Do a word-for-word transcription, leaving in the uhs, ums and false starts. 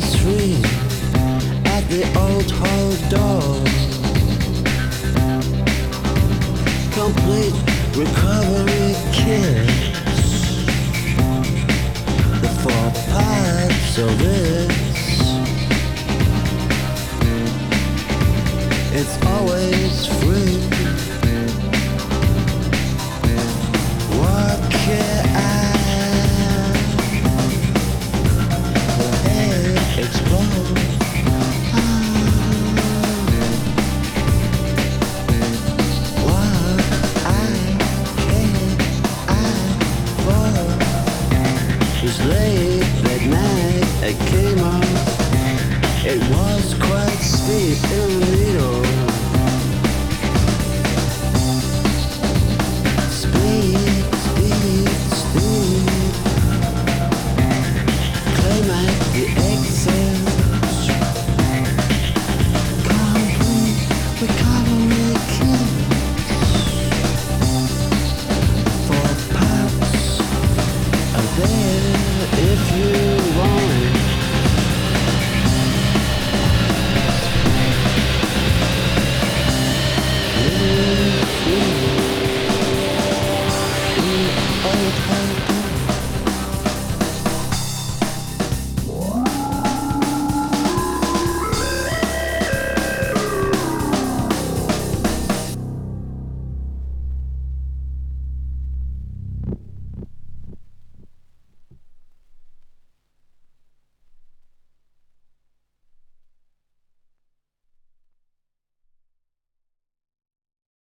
three at the old hall door. Complete recovery kiss. The four parts of this. It's always free. What can I hey, explore? What I can I for? It was late that night I came up. It was quite steep in the middle.